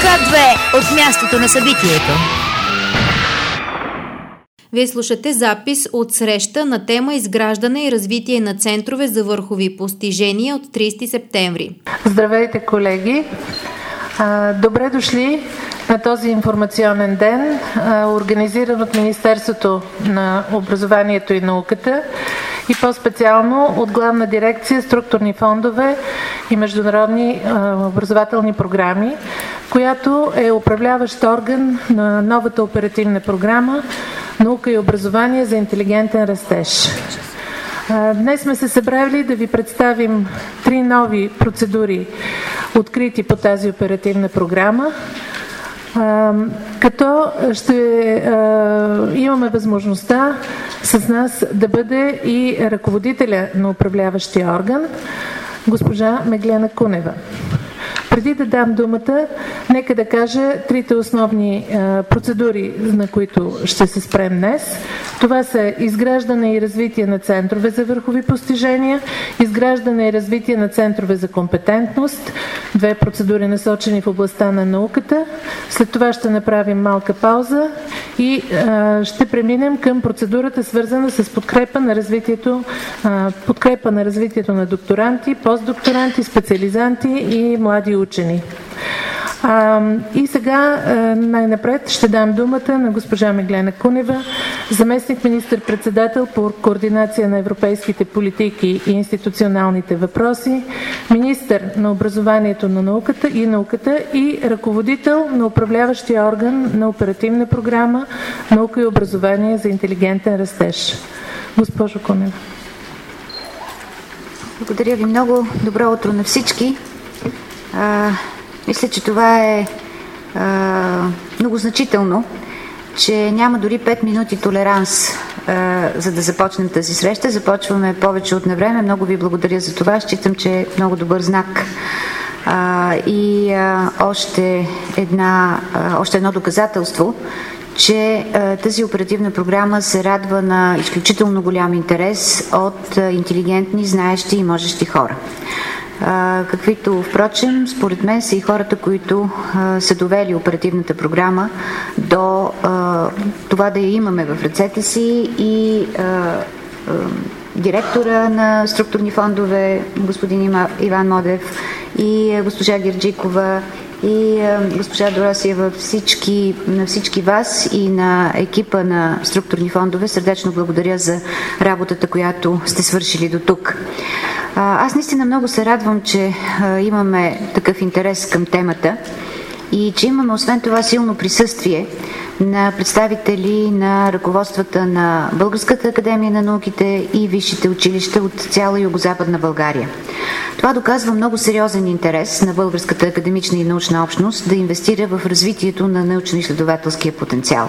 К2 от мястото на събитието. Вие слушате запис от среща на тема изграждане и развитие на центрове за върхови постижения от 30 септември. Здравейте, колеги! Добре дошли на този информационен ден, организиран от Министерството на образованието и науката и по-специално от Главна дирекция структурни фондове и международни образователни програми, която е управляващ орган на новата оперативна програма „Наука и образование за интелигентен растеж“. Днес сме се събрали да ви представим 3 нови процедури, открити по тази оперативна програма, като ще имаме възможността с нас да бъде и ръководителя на управляващия орган, госпожа Меглена Кунева. Преди да дам думата, нека да кажа трите основни процедури, на които ще се спрем днес. Това са изграждане и развитие на центрове за върхови постижения, изграждане и развитие на центрове за компетентност, 2 процедури насочени в областта на науката. След това ще направим малка пауза и ще преминем към процедурата, свързана с подкрепа на развитието на докторанти, постдокторанти, специализанти и млади учени. И сега най-напред ще дам думата на госпожа Меглена Кунева, заместник министър-председател по координация на европейските политики и институционалните въпроси, министър на образованието на науката и ръководител на управляващия орган на оперативна програма „Наука и образование за интелигентен растеж“. Госпожо Кунева. Благодаря ви много. Добро утро на всички. Мисля, че това е много значително, че няма дори 5 минути толеранс, за да започнем тази среща. Започваме повече от навреме. Много ви благодаря за това. Считам, че е много добър знак. Още едно доказателство, че тази оперативна програма се радва на изключително голям интерес от интелигентни, знаещи и можещи хора. Каквито, впрочем, според мен са и хората, които са довели оперативната програма до това да я имаме в ръцете си, и директора на структурни фондове, господин Иван Модев, и госпожа Герджикова, и госпожа Дорасиева, на всички вас и на екипа на структурни фондове сърдечно благодаря за работата, която сте свършили до тук. Аз наистина много се радвам, че имаме такъв интерес към темата и че имаме освен това силно присъствие на представители на ръководствата на Българската академия на науките и висшите училища от цяла Югозападна България. Това доказва много сериозен интерес на българската академична и научна общност да инвестира в развитието на научно-изследователския потенциал.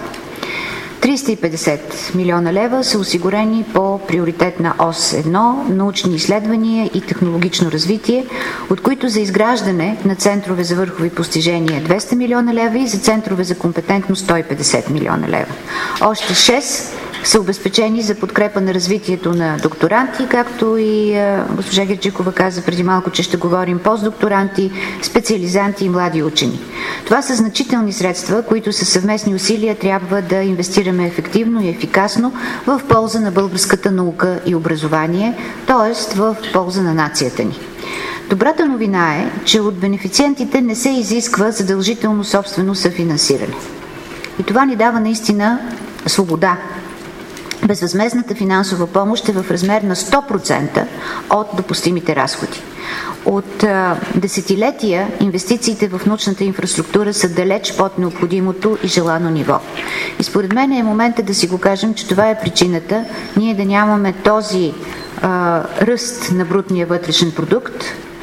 350 милиона лева са осигурени по приоритетна ос 1 научни изследвания и технологично развитие, от които за изграждане на центрове за върхови постижения 200 милиона лева и за центрове за компетентност 150 милиона лева. Още 6 са обезпечени за подкрепа на развитието на докторанти, както и госпожа Герджикова каза преди малко, че ще говорим постдокторанти, специализанти и млади учени. Това са значителни средства, които със съвместни усилия трябва да инвестираме ефективно и ефикасно в полза на българската наука и образование, т.е. в полза на нацията ни. Добрата новина е, че от бенефициентите не се изисква задължително собствено съфинансиране. И това ни дава наистина свобода. Безвъзмездната финансова помощ е в размер на 100% от допустимите разходи. От десетилетия инвестициите в научната инфраструктура са далеч под необходимото и желано ниво. И според мен е момента да си го кажем, че това е причината ние да нямаме този ръст на брутния вътрешен продукт,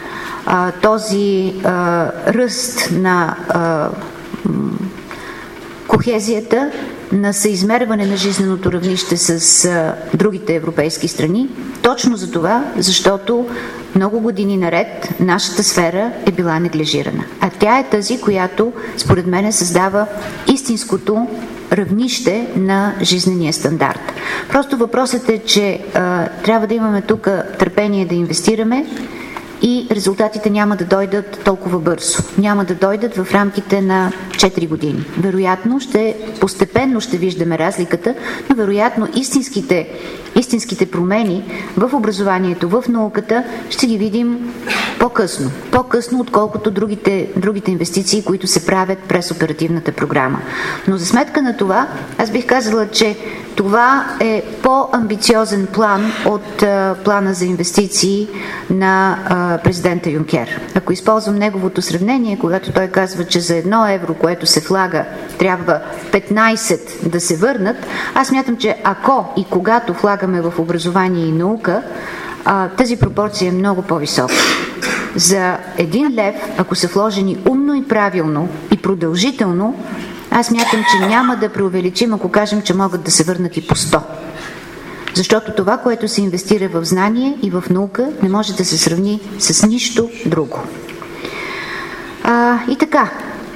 този ръст на кохезията, на съизмерване на жизненото равнище с другите европейски страни, точно за това, защото много години наред нашата сфера е била неглижирана. А тя е тази, която според мен създава истинското равнище на жизнения стандарт. Просто въпросът е, че трябва да имаме тук търпение да инвестираме и резултатите няма да дойдат толкова бързо. Няма да дойдат в рамките на 4 години. Вероятно, постепенно ще виждаме разликата, но вероятно истинските промени в образованието, в науката ще ги видим по-късно. По-късно, отколкото другите инвестиции, които се правят през оперативната програма. Но за сметка на това, аз бих казала, че това е по-амбициозен план от плана за инвестиции на президента Юнкер. Ако използвам неговото сравнение, когато той казва, че за 1 евро, което се влага, трябва 15 да се върнат, аз смятам, че ако и когато влагаме в образование и наука, тази пропорция е много по-висока. За 1 лев, ако са вложени умно и правилно и продължително, аз мятам, че няма да преувеличим, ако кажем, че могат да се върнат и по 100. Защото това, което се инвестира в знание и в наука, не може да се сравни с нищо друго. И така,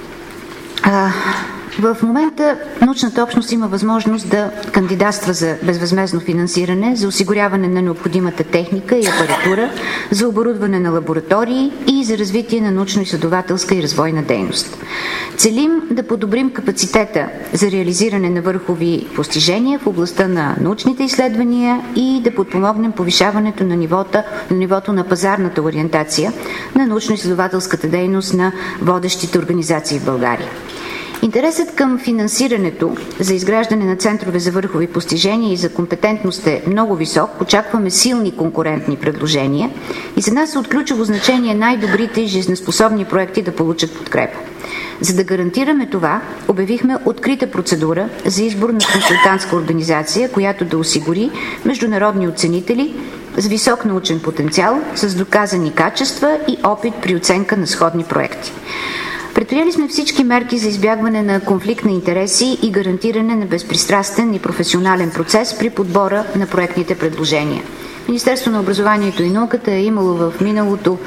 в момента научната общност има възможност да кандидатства за безвъзмездно финансиране, за осигуряване на необходимата техника и апаратура, за оборудване на лаборатории и за развитие на научно-изследователска и развойна дейност. Целим да подобрим капацитета за реализиране на върхови постижения в областта на научните изследвания и да подпомогнем повишаването на нивото на пазарната ориентация на научно-изследователската дейност на водещите организации в България. Интересът към финансирането за изграждане на центрове за върхови постижения и за компетентност е много висок. Очакваме силни конкурентни предложения и за нас е от ключово значение най-добрите и жизнеспособни проекти да получат подкрепа. За да гарантираме това, обявихме открита процедура за избор на консултантска организация, която да осигури международни оценители с висок научен потенциал, с доказани качества и опит при оценка на сходни проекти. Предприели сме всички мерки за избягване на конфликт на интереси и гарантиране на безпристрастен и професионален процес при подбора на проектните предложения. Министерството на образованието и науката е имало в миналото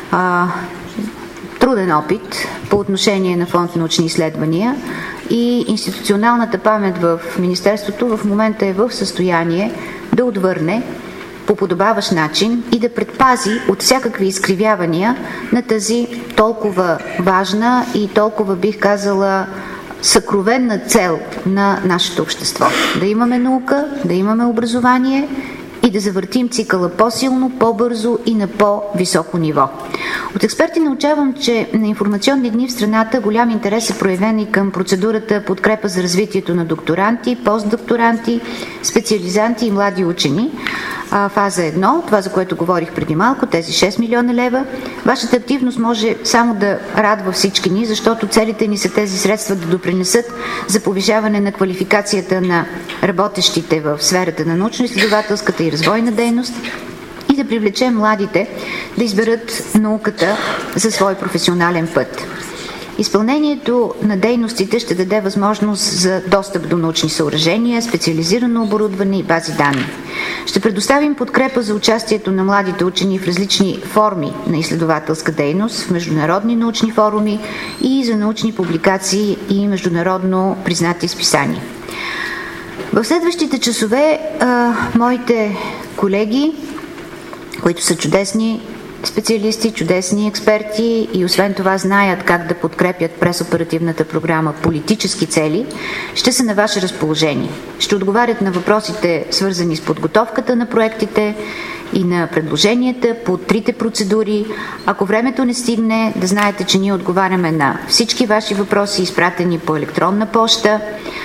труден опит по отношение на фонд научни изследвания и институционалната памет в Министерството в момента е в състояние да отвърне по подобаващ начин и да предпази от всякакви изкривявания на тази толкова важна и толкова, бих казала, съкровенна цел на нашето общество. Да имаме наука, да имаме образование и да завъртим цикъла по-силно, по-бързо и на по-високо ниво. От експерти научавам, че на информационни дни в страната голям интерес е проявен и към процедурата подкрепа за развитието на докторанти, постдокторанти, специализанти и млади учени. Фаза 1, това за което говорих преди малко, тези 6 милиона лева. Вашата активност може само да радва всички ни, защото целите ни са тези средства да допринесат за повишаване на квалификацията на работещите в сферата на научно-изследователската и развойна дейност и да привлечем младите да изберат науката за свой професионален път. Изпълнението на дейностите ще даде възможност за достъп до научни съоръжения, специализирано оборудване и бази данни. Ще предоставим подкрепа за участието на младите учени в различни форми на изследователска дейност, в международни научни форуми и за научни публикации и международно признати списания. В следващите часове моите колеги, които са чудесни специалисти, чудесни експерти и освен това знаят как да подкрепят през оперативната програма политически цели, ще са на ваше разположение. Ще отговарят на въпросите, свързани с подготовката на проектите и на предложенията по 3-те процедури. Ако времето не стигне, да знаете, че ние отговаряме на всички ваши въпроси, изпратени по електронна поща.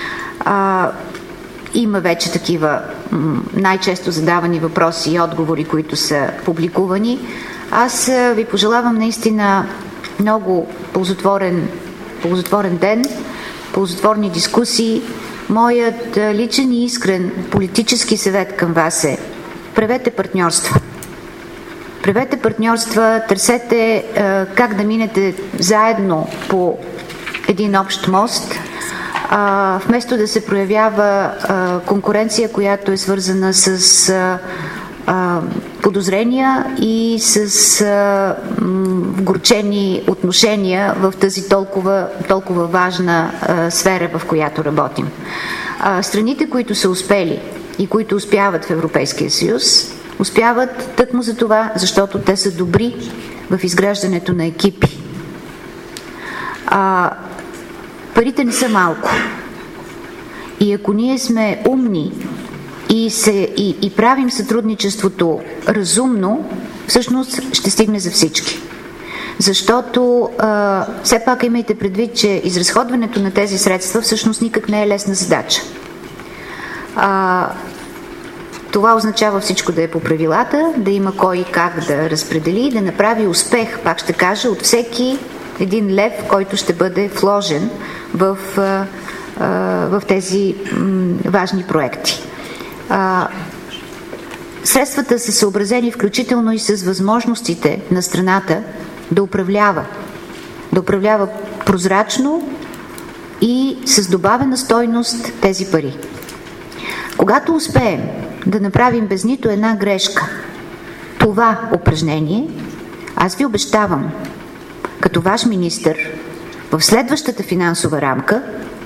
Има вече такива най-често задавани въпроси и отговори, които са публикувани. Аз ви пожелавам наистина много ползотворен ден, ползотворни дискусии. Моят личен и искрен политически съвет към вас е: правете партньорства. Правете партньорства, търсете как да минете заедно по един общ мост, вместо да се проявява конкуренция, която е свързана с подозрения и с вгорчени отношения в тази толкова важна сфера, в която работим. Страните, които са успели и които успяват в Европейския съюз, успяват тъкмо за това, защото те са добри в изграждането на екипи. Парите не са малко. И ако ние сме умни и правим сътрудничеството разумно, всъщност ще стигне за всички. Защото все пак имайте предвид, че изразходването на тези средства всъщност никак не е лесна задача. Това означава всичко да е по правилата, да има кой и как да разпредели, да направи успех, пак ще кажа, от всеки един лев, който ще бъде вложен в тези важни проекти. Средствата са съобразени включително и с възможностите на страната да управлява прозрачно и с добавена стойност тези пари. Когато успеем да направим без нито една грешка това упражнение, аз ви обещавам, като ваш министър, в следващата финансова рамка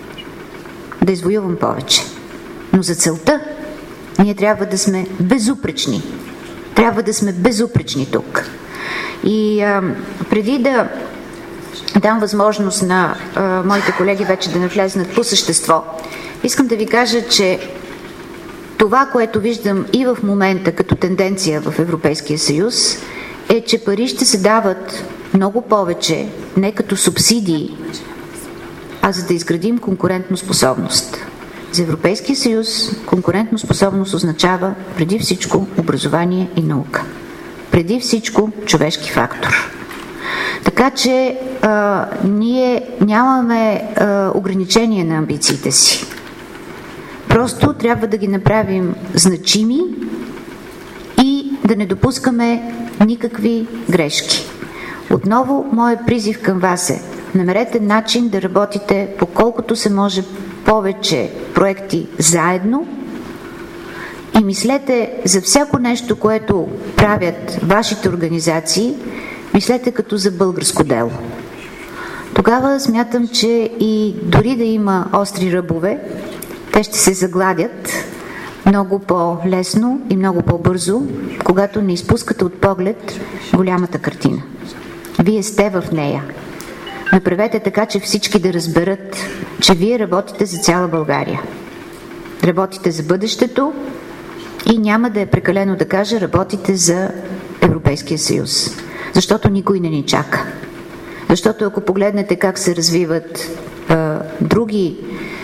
да извоювам повече. Но за целта ние трябва да сме безупречни. Трябва да сме безупречни тук. И преди да дам възможност на моите колеги вече да навлезнат по същество, искам да ви кажа, че това, което виждам и в момента като тенденция в Европейския съюз, е, че пари ще се дават много повече, не като субсидии, а за да изградим конкурентоспособност. За Европейския съюз конкурентоспособност означава преди всичко образование и наука. Преди всичко човешки фактор. Така че ние нямаме ограничение на амбициите си. Просто трябва да ги направим значими и да не допускаме никакви грешки. Отново, моят призив към вас е: намерете начин да работите по колкото се може повече проекти заедно и мислете за всяко нещо, което правят вашите организации, мислете като за българско дело. Тогава смятам, че и дори да има остри ръбове, те ще се загладят много по-лесно и много по-бързо, когато не изпускате от поглед голямата картина. Вие сте в нея. Направете така, че всички да разберат, че вие работите за цяла България. Работите за бъдещето и няма да е прекалено да кажа, работите за Европейския съюз. Защото никой не ни чака. Защото ако погледнете как се развиват други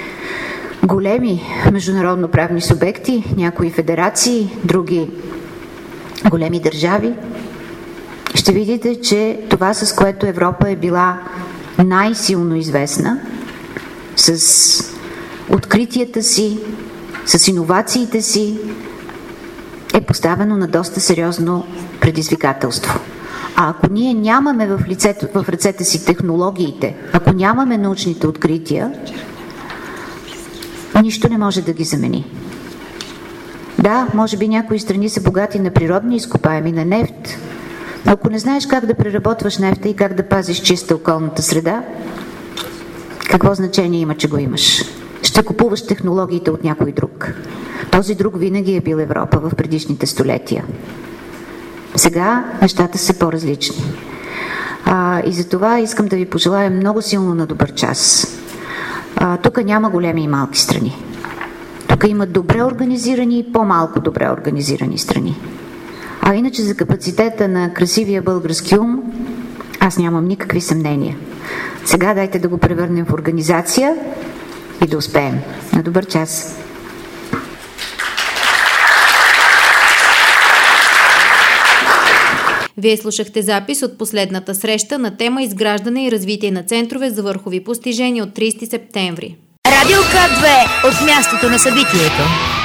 големи международно-правни субекти, някои федерации, други големи държави, ще видите, че това, с което Европа е била най-силно известна, с откритията си, с иновациите си, е поставено на доста сериозно предизвикателство. А ако ние нямаме в ръцете си технологиите, ако нямаме научните открития, нищо не може да ги замени. Да, може би някои страни са богати на природни изкопаеми, на нефт, но ако не знаеш как да преработваш нефта и как да пазиш чиста околната среда, какво значение има, че го имаш? Ще купуваш технологиите от някой друг. Този друг винаги е бил Европа в предишните столетия. Сега нещата са по-различни. И за това искам да ви пожелая много силно на добър час. Тук няма големи и малки страни. Тук има добре организирани и по-малко добре организирани страни. А иначе за капацитета на красивия български ум аз нямам никакви съмнения. Сега дайте да го превърнем в организация и да успеем. На добър час! Вие слушахте запис от последната среща на тема изграждане и развитие на центрове за върхови постижения от 30 септември. Радио К2 от мястото на събитието.